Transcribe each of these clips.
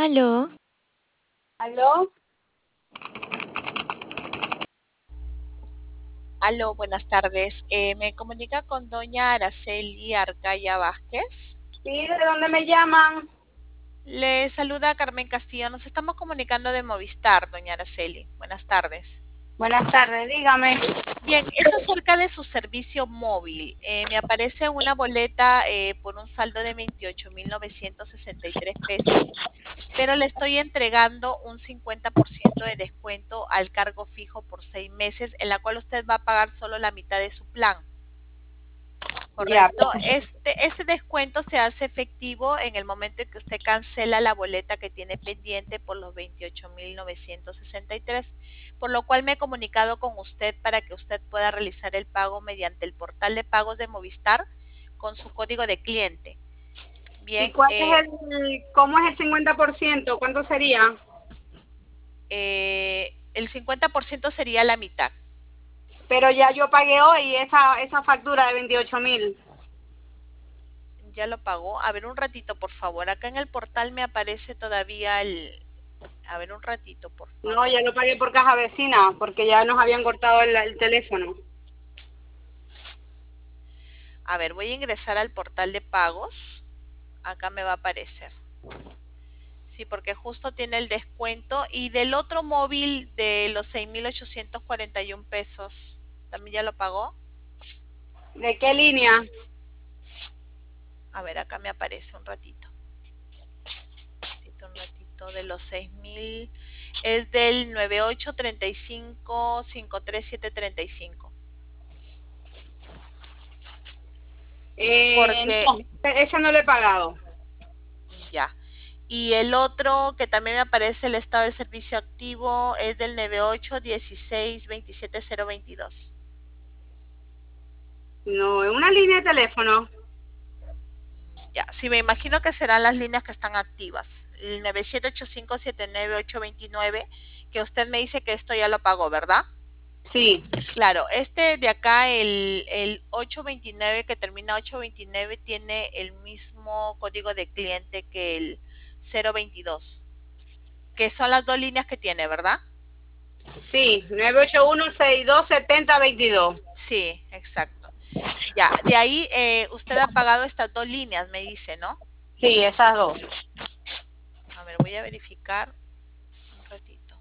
Aló, ¿Aló? Aló, buenas tardes. Me comunica con doña Araceli Arcaya Vázquez. Sí, ¿de dónde me llaman? Le saluda Carmen Castillo. Nos estamos comunicando de Movistar, doña Araceli. Buenas tardes. Buenas tardes, dígame. Bien, es acerca de su servicio móvil. Me aparece una boleta por un saldo de 28.963 pesos, pero le estoy entregando un 50% de descuento al cargo fijo por 6 meses, en la cual usted va a pagar solo la mitad de su plan. Ya, Correcto. Este descuento se hace efectivo en el momento en que usted cancela la boleta que tiene pendiente por los 28.963, por lo cual me he comunicado con usted para que usted pueda realizar el pago mediante el portal de pagos de Movistar con su código de cliente. ¿y Bien, cuál es cómo es el 50%? ¿Cuánto sería? el 50% sería la mitad. Pero ya yo pagué hoy esa factura de 28.000. Ya lo pagó. A ver un ratito, por favor. Acá en el portal me aparece todavía el... A ver un ratito, por No, ya favor. lo pagué por caja vecina, porque ya nos habían cortado el teléfono. A ver, voy a ingresar al portal de pagos. Acá me va a aparecer. Sí, porque justo tiene el descuento. Y del otro móvil de los 6.841 pesos, ¿también ya lo pagó? ¿De qué línea? A ver, acá me aparece un ratito. Un ratito de los 6.000. Es del 9835-53735. Porque No, ese no lo he pagado. ya. Y el otro que también me aparece el estado del servicio activo es del 9816272022. No, es una línea de teléfono. Ya, sí, me imagino que serán las líneas que están activas. El 9785792829, que usted me dice que esto ya lo pagó, ¿verdad? Sí. Claro, este de acá, el 829 que termina 829, tiene el mismo código de cliente que el 022, que son las dos líneas que tiene, ¿verdad? Sí, 981-6270-22. Sí, exacto. Ya, de ahí usted ha pagado estas dos líneas, me dice, ¿no? Sí, esas dos. A ver, voy a verificar un ratito.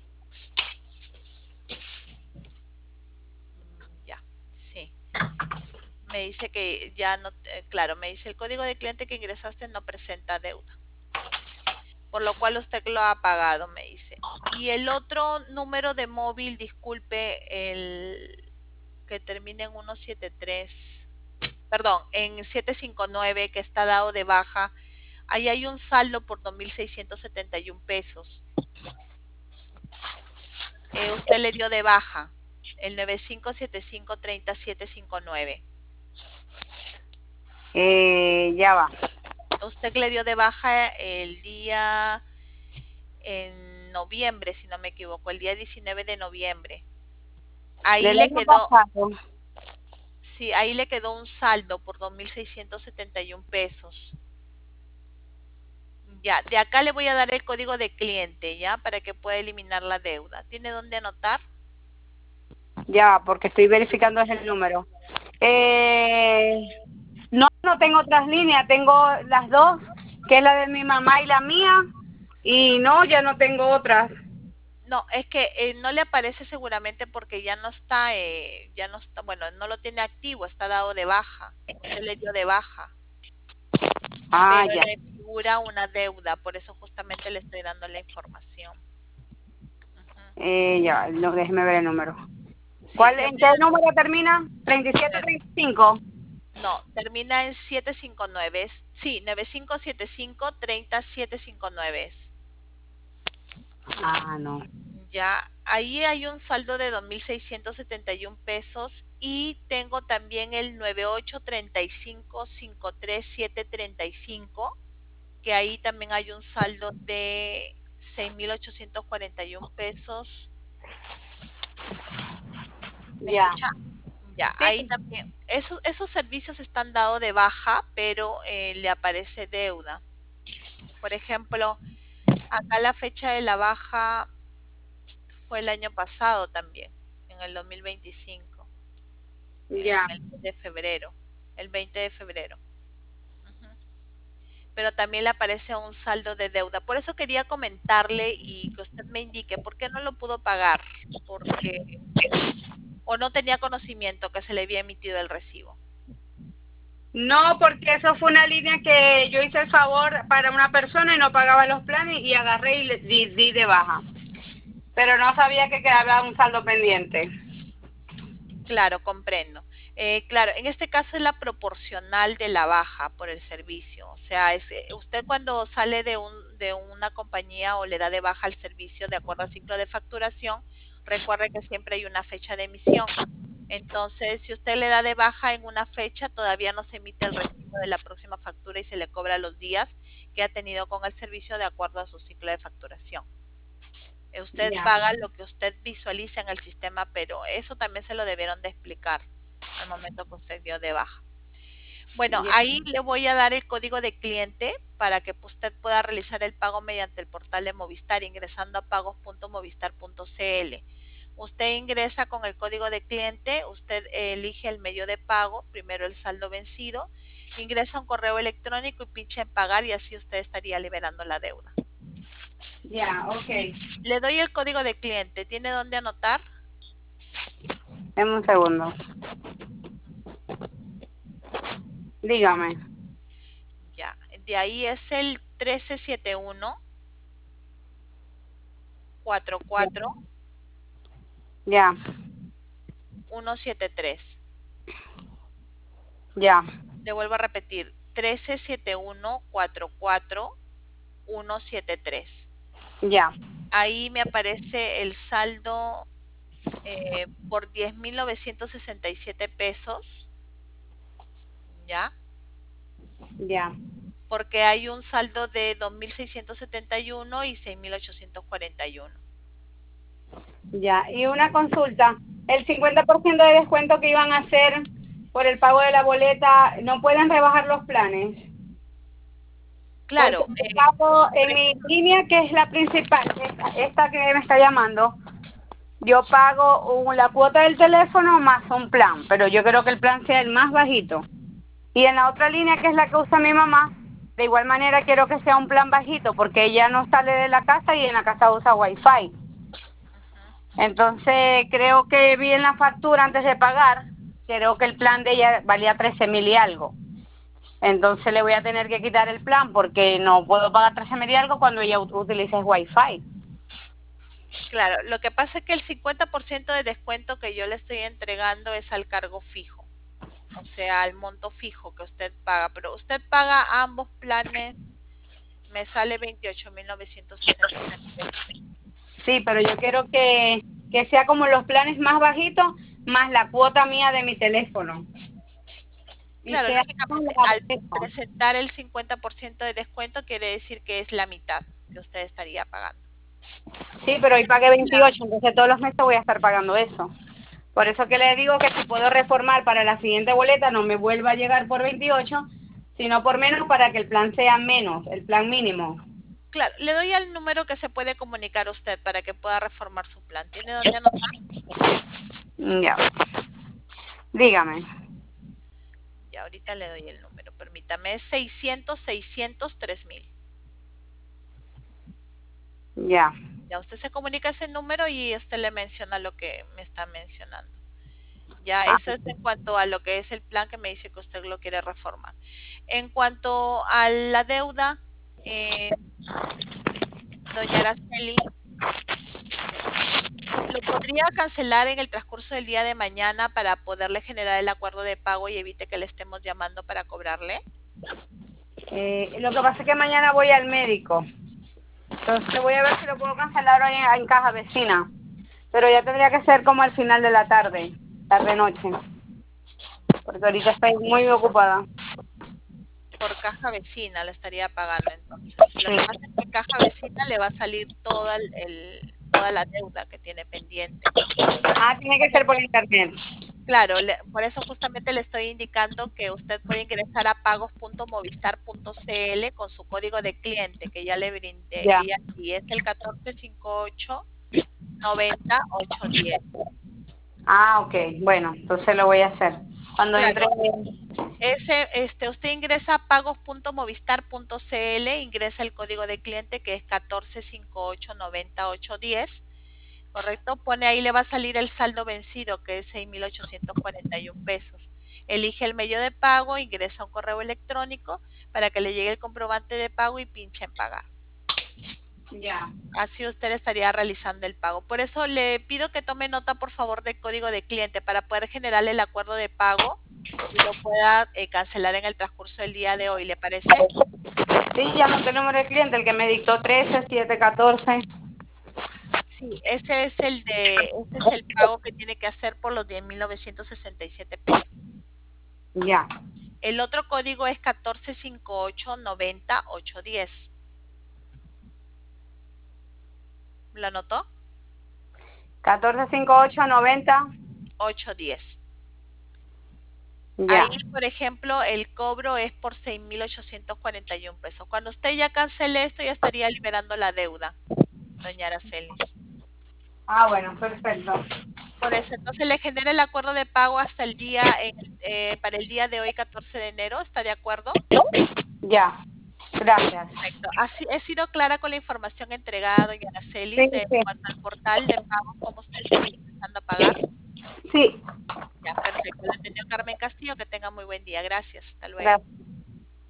Ya, sí. Me dice que ya no, claro, me dice el código de cliente que ingresaste no presenta deuda, por lo cual usted lo ha pagado, me dice. Y el otro número de móvil, disculpe, el que termina en 173, perdón, en 759, que está dado de baja, ahí hay un saldo por 2.671 pesos. Usted le dio de baja el 9575-3759. Ya va. Usted le dio de baja el día en noviembre, si no me equivoco, el día 19 de noviembre. Ahí Del le año quedó, pasado. sí, ahí le quedó un saldo por 2.671 pesos. Ya, de acá le voy a dar el código de cliente, ¿ya? Para que pueda eliminar la deuda. ¿Tiene dónde anotar? Ya, porque estoy verificando el número. No, no tengo otras líneas, tengo las dos, que es la de mi mamá y la mía, y no, ya no tengo otras. No, es que no le aparece seguramente porque ya no está, bueno, no lo tiene activo, está dado de baja. Usted le dio de baja, Ah, pero ya. le figura una deuda, por eso justamente le estoy dando la información. Ujú. Ya, no, déjeme ver el número. Sí, ¿En qué número termina? 37, nueve- 35. no, termina en 759. Sí, 9575-30759. Ah, no. Ya, ahí hay un saldo de 2.671 pesos y tengo también el 9835-53735, que ahí también hay un saldo de 6.841 pesos. ¿Me Ya. escucha? Ya, Sí, ahí también. Esos servicios están dados de baja, pero le aparece deuda. Por ejemplo, Acá la fecha de la baja fue el año pasado también, en el 2025, en Ya. el mes de febrero, el 20 de febrero. Ujú. Pero también le aparece un saldo de deuda. Por eso quería comentarle y que usted me indique por qué no lo pudo pagar, porque o no tenía conocimiento que se le había emitido el recibo. No, porque eso fue una línea que yo hice el favor para una persona y no pagaba los planes y agarré y le di de baja. Pero no sabía que quedaba un saldo pendiente. Claro, comprendo. Claro, en este caso es la proporcional de la baja por el servicio. O sea, usted cuando sale de una compañía o le da de baja el servicio de acuerdo al ciclo de facturación, recuerde que siempre hay una fecha de emisión. Entonces, si usted le da de baja en una fecha, todavía no se emite el recibo de la próxima factura y se le cobra los días que ha tenido con el servicio de acuerdo a su ciclo de facturación. Usted Ya, paga lo que usted visualiza en el sistema, pero eso también se lo debieron de explicar al momento que usted dio de baja. Bueno, ya, ahí le voy a dar el código de cliente para que usted pueda realizar el pago mediante el portal de Movistar ingresando a pagos.movistar.cl. Usted ingresa con el código de cliente, usted elige el medio de pago, primero el saldo vencido, ingresa un correo electrónico y pincha en pagar y así usted estaría liberando la deuda. ya, ok. Le doy el código de cliente, ¿tiene dónde anotar? Deme un segundo. Dígame. Ya, de ahí es el 1371 Ya, 44 ya, 173. ya, Le vuelvo a repetir, 1371 44 173. ya, Ahí me aparece el saldo por 10.967 pesos, ¿ya? ya, Porque hay un saldo de 2.671 y 6.841. ya. Y una consulta. El 50% de descuento que iban a hacer por el pago de la boleta, ¿no pueden rebajar los planes? Porque Claro, yo pago en mi línea, que es la principal, esta que me está llamando, yo pago la cuota del teléfono más un plan, pero yo creo que el plan sea el más bajito. Y en la otra línea, que es la que usa mi mamá, de igual manera quiero que sea un plan bajito, porque ella no sale de la casa y en la casa usa wifi. Entonces creo que vi en la factura antes de pagar, creo que el plan de ella valía 13.000 y algo. Entonces le voy a tener que quitar el plan porque no puedo pagar 13.000 y algo cuando ella utiliza el wifi. claro, lo que pasa es que el 50% de descuento que yo le estoy entregando es al cargo fijo, o sea, al monto fijo que usted paga, pero usted paga ambos planes, me sale 28.963 pesos. Sí, pero yo quiero que sea como los planes más bajitos, más la cuota mía de mi teléfono. Y Claro, sea lógicamente, al presentar el 50% de descuento quiere decir que es la mitad que usted estaría pagando. sí, pero hoy pagué 28, entonces todos los meses voy a estar pagando eso. Por eso que le digo que si puedo reformar para la siguiente boleta no me vuelva a llegar por 28, sino por menos para que el plan sea menos, el plan mínimo. Claro, le doy al número que se puede comunicar usted para que pueda reformar su plan. ¿Tiene dónde anotar? Ya, dígame. Ya, ahorita le doy el número, permítame, es 600 600 3000. Ya. Ya usted se comunica ese número y usted le menciona lo que me está mencionando. Ya, Ah, eso es en cuanto a lo que es el plan que me dice que usted lo quiere reformar. En cuanto a la deuda, eh, doña Araceli, ¿lo podría cancelar en el transcurso del día de mañana para poderle generar el acuerdo de pago y evite que le estemos llamando para cobrarle? lo que pasa es que mañana voy al médico. Entonces voy a ver si lo puedo cancelar hoy en caja vecina. Pero ya tendría que ser como al final de la tarde, tarde-noche. Porque ahorita estoy muy ocupada. Por caja vecina le estaría pagando entonces. Lo que pasa es que caja vecina le va a salir toda la deuda que tiene pendiente. Ah, tiene que ser por internet. Claro, por eso justamente le estoy indicando que usted puede ingresar a pagos.movistar.cl con su código de cliente que ya le brindé, Ya. y aquí es el 1458 90 810. Ah, ok. Bueno, entonces lo voy a hacer. Cuando entre. Claro, usted ingresa a pagos.movistar.cl, ingresa el código de cliente que es 1458 90 810. ¿Correcto? Pone ahí, le va a salir el saldo vencido, que es 6.841 pesos. Elige el medio de pago, ingresa un correo electrónico para que le llegue el comprobante de pago y pinche en pagar. Ya. Así usted estaría realizando el pago. Por eso le pido que tome nota, por favor, del código de cliente para poder generar el acuerdo de pago y lo pueda cancelar en el transcurso del día de hoy. ¿Le parece? Sí, ya anoté el número de cliente, el que me dictó 13714. Sí, ese es el pago que tiene que hacer por los 10.967 pesos. Ya. El otro código es 1458 90 810. ¿Lo anotó? 145890. 810. Ahí, Ya. por ejemplo, el cobro es por 6.841 pesos. Cuando usted ya cancele esto, ya estaría liberando la deuda, doña Aracelis. Ah, bueno, perfecto. Por eso, entonces le genera el acuerdo de pago hasta el día, para el día de hoy, 14 de enero. ¿Está de acuerdo? Ya. Gracias. Perfecto. Así, he sido clara con la información entregada, doña Sí, Aracelis, en sí. cuanto al portal de pagos, cómo usted estaría empezando a pagar. Sí. Ya, perfecto. Le atendió Carmen Castillo. Que tenga muy buen día. Gracias. Hasta luego. Gracias.